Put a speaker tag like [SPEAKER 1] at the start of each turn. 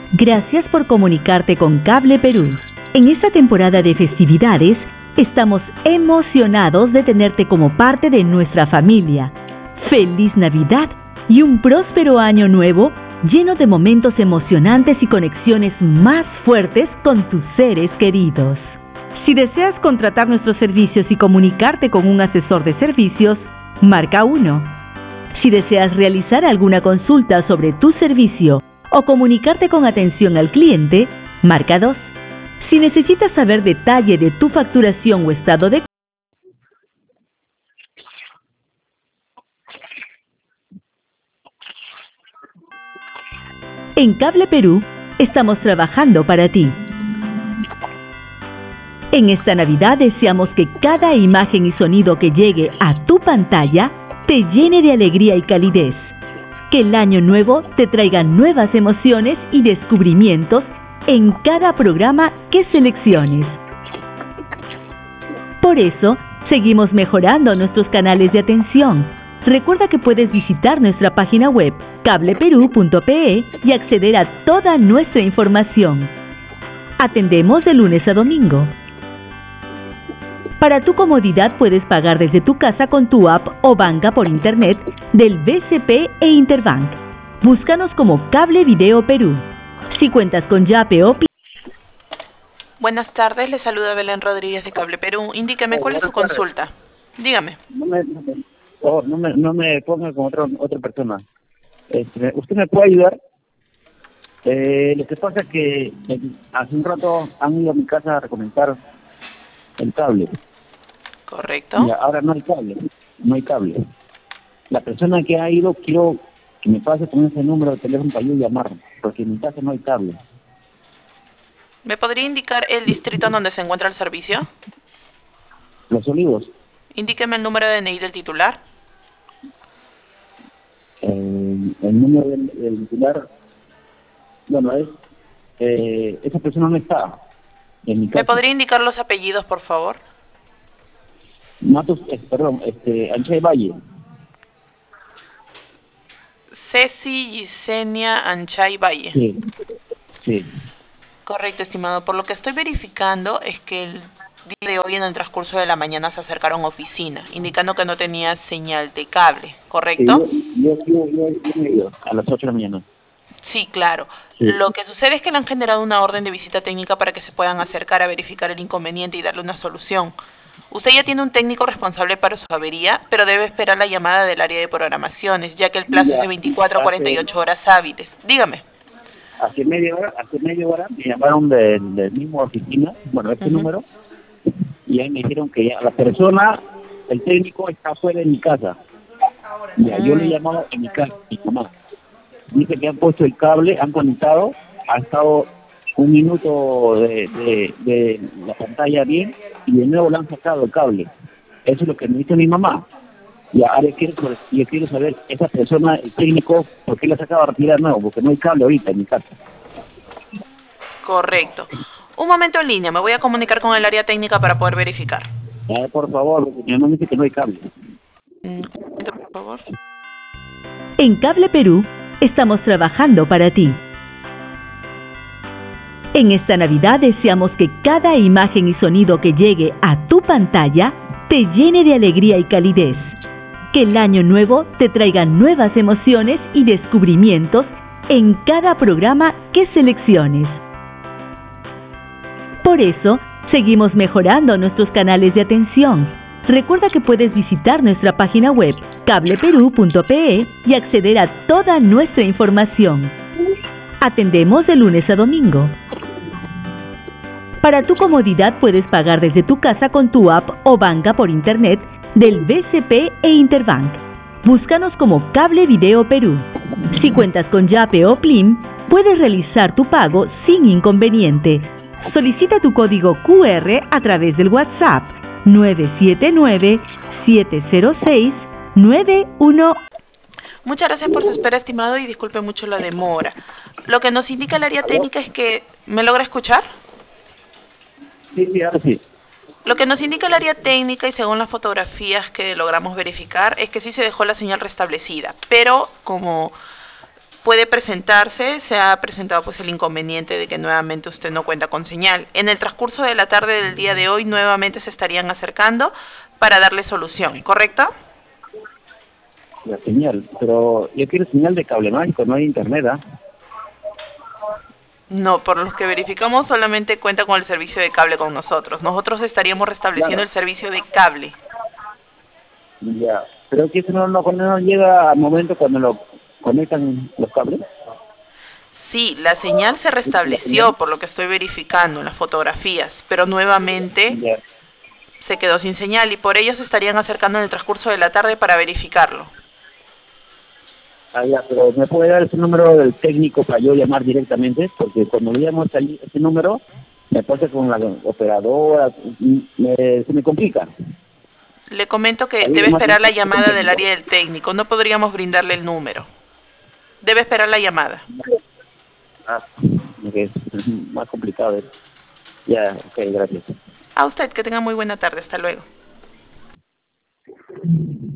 [SPEAKER 1] Gracias por comunicarte con Cable Perú. En esta temporada de festividades, estamos emocionados de tenerte como parte de nuestra familia. ¡Feliz Navidad y un próspero año nuevo lleno de momentos emocionantes y conexiones más fuertes con tus seres queridos! Si deseas contratar nuestros servicios y comunicarte con un asesor de servicios, marca 1. Si deseas realizar alguna consulta sobre tu servicio o comunicarte con atención al cliente, marca 2. Si necesitas saber detalle de tu facturación o estado de... En Cable Perú, estamos trabajando para ti. En esta Navidad deseamos que cada imagen y sonido que llegue a tu pantalla te llene de alegría y calidez. Que el año nuevo te traiga nuevas emociones y descubrimientos en cada programa que selecciones. Por eso, seguimos mejorando nuestros canales de atención. Recuerda que puedes visitar nuestra página web cableperú.pe y acceder a toda nuestra información. Atendemos de lunes a domingo. Para tu comodidad puedes pagar desde tu casa con tu app o banca por internet del BCP e Interbank. Búscanos como Cable Video Perú. Si cuentas con Yape o
[SPEAKER 2] Buenas tardes, le saluda Belén Rodríguez de Cable Perú. Indíqueme cuál es su consulta. Dígame.
[SPEAKER 3] No me ponga con otra persona. ¿Usted me puede ayudar? Lo que pasa es que hace un rato han ido a mi casa a recomendar el cable.
[SPEAKER 2] Correcto.
[SPEAKER 3] Y ahora no hay cable. La persona que ha ido, quiero que me pase con ese número de teléfono para yo llamar, porque en mi casa no hay cable.
[SPEAKER 2] ¿Me podría indicar el distrito en donde se encuentra el servicio?
[SPEAKER 3] Los Olivos.
[SPEAKER 2] Indíqueme el número de DNI del titular.
[SPEAKER 3] El número del titular, bueno, esa persona no está en mi casa.
[SPEAKER 2] ¿Me podría indicar los apellidos, por favor?
[SPEAKER 3] Matos, Anchay Valle.
[SPEAKER 2] Ceci Yesenia Anchay Valle.
[SPEAKER 3] Sí.
[SPEAKER 2] Correcto, estimado. Por lo que estoy verificando es que el día de hoy en el transcurso de la mañana se acercaron a oficina, indicando que no tenía señal de cable, ¿correcto?
[SPEAKER 3] Sí, yo me he ido a las 8 de la mañana.
[SPEAKER 2] Sí, claro.
[SPEAKER 3] Sí.
[SPEAKER 2] Lo que sucede es que le han generado una orden de visita técnica para que se puedan acercar a verificar el inconveniente y darle una solución. Usted ya tiene un técnico responsable para su avería, pero debe esperar la llamada del área de programaciones, ya que el plazo es de 24 a 48 horas hábiles. Dígame.
[SPEAKER 3] Hace media hora me llamaron del mismo oficina, bueno, número, y ahí me dijeron que ya la persona, el técnico está fuera de mi casa. Ya, yo le he llamado en mi casa, mi mamá. Dice que han puesto el cable, han conectado, ha estado un minuto de la pantalla bien, y de nuevo le han sacado el cable. Eso es lo que me dice mi mamá. Y ahora yo quiero saber, esa persona, el técnico, ¿por qué le ha sacado a retirar de nuevo? Porque no hay cable ahorita en mi casa.
[SPEAKER 2] Correcto. Un momento en línea, me voy a comunicar con el área técnica para poder verificar.
[SPEAKER 3] Por favor, mi mamá dice que no hay cable.
[SPEAKER 2] Por favor.
[SPEAKER 1] En Cable Perú, estamos trabajando para ti. En esta Navidad deseamos que cada imagen y sonido que llegue a tu pantalla te llene de alegría y calidez. Que el año nuevo te traiga nuevas emociones y descubrimientos en cada programa que selecciones. Por eso, seguimos mejorando nuestros canales de atención. Recuerda que puedes visitar nuestra página web cableperú.pe y acceder a toda nuestra información. Atendemos de lunes a domingo. Para tu comodidad puedes pagar desde tu casa con tu app o banca por internet del BCP e Interbank. Búscanos como Cable Video Perú. Si cuentas con Yape o Plim, puedes realizar tu pago sin inconveniente. Solicita tu código QR a través del WhatsApp 979-706-91.
[SPEAKER 2] Muchas gracias por su espera, estimado, y disculpe mucho la demora. Lo que nos indica el área técnica es que... ¿Me logra escuchar?
[SPEAKER 3] Sí, ahora sí.
[SPEAKER 2] Lo que nos indica el área técnica y según las fotografías que logramos verificar es que sí se dejó la señal restablecida, pero como puede presentarse, se ha presentado pues el inconveniente de que nuevamente usted no cuenta con señal. En el transcurso de la tarde del día de hoy nuevamente se estarían acercando para darle solución, ¿correcto?
[SPEAKER 3] La señal, pero yo quiero señal de cable mágico, no hay internet, ¿ah?
[SPEAKER 2] No, por los que verificamos solamente cuenta con el servicio de cable con nosotros. Nosotros estaríamos restableciendo
[SPEAKER 3] Claro.
[SPEAKER 2] el servicio de cable.
[SPEAKER 3] Ya, pero que eso no llega al momento cuando lo conectan los cables.
[SPEAKER 2] Sí, la señal se
[SPEAKER 3] La señal.
[SPEAKER 2] restableció por lo que estoy verificando en las fotografías, pero nuevamente
[SPEAKER 3] Ya.
[SPEAKER 2] se quedó sin señal y por ello se estarían acercando en el transcurso de la tarde para verificarlo.
[SPEAKER 3] Ah, ya, pero ¿me puede dar ese número del técnico para yo llamar directamente? Porque cuando le llamo ese número, me pasa con la operadora, se me complica.
[SPEAKER 2] Le comento que
[SPEAKER 3] Ahí
[SPEAKER 2] debe
[SPEAKER 3] llamar
[SPEAKER 2] esperar la
[SPEAKER 3] directamente con
[SPEAKER 2] llamada del
[SPEAKER 3] técnico.
[SPEAKER 2] área del técnico, no podríamos brindarle el número. Debe esperar la llamada.
[SPEAKER 3] Ah, ok, es más complicado. Ya, ok, gracias.
[SPEAKER 2] A usted, que tenga muy buena tarde, hasta luego.